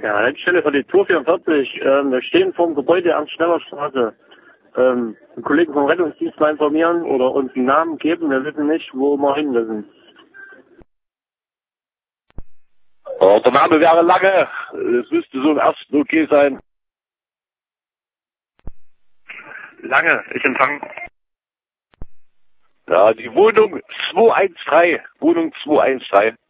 Ja, Leitstelle für die Tour 44. Wir stehen vor dem Gebäude Ernst-Schneller-Straße. Einen Kollegen vom Rettungsdienst mal informieren oder uns einen Namen geben. Wir wissen nicht, wo wir hin müssen. Oh, der Name wäre Lange. Es müsste so im ersten okay sein. Lange, ich empfange. Ja, die Wohnung 213. Wohnung 213.